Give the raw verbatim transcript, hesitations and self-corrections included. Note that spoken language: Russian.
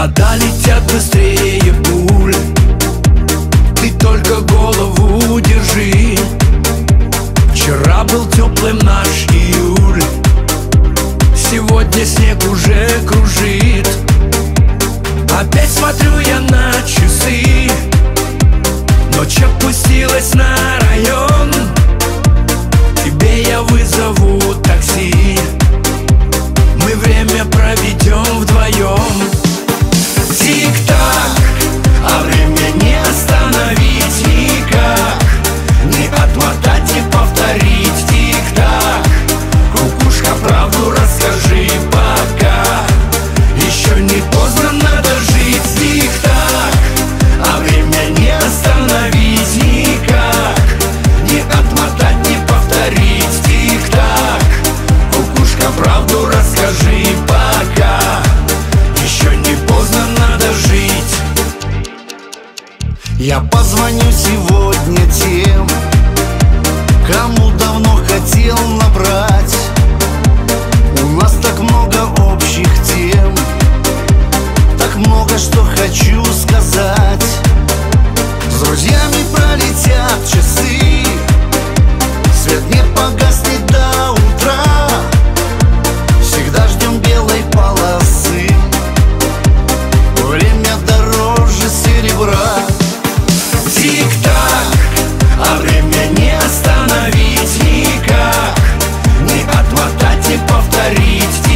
Года летят быстрее пуль, ты только голову держи. Вчера был теплым наш июль, сегодня снег уже кружит. Опять смотрю я на часы, ночь опустилась на район. Тебе я вызову такси, мы время проведем вдвоем. Тик-так, а время не остановить никак, не отмотать и повторить. Тик-так, кукушка, правду расскажи пока, еще не поздно, надо жить. Тик-так, а время не остановить никак, не отмотать, не повторить. Тик-так, кукушка, правду расскажи пока, еще не поздно, надо жить. Я позвоню сегодня тем, кому давно хотел набрать. У нас так много общих тем, так много, что хочу сказать. С друзьями пролетят часы, свет не погаснет до утра. Всегда ждем белой полосы, время дороже серебра. Тик-так, а время не остановить никак, не отмотать и повторить.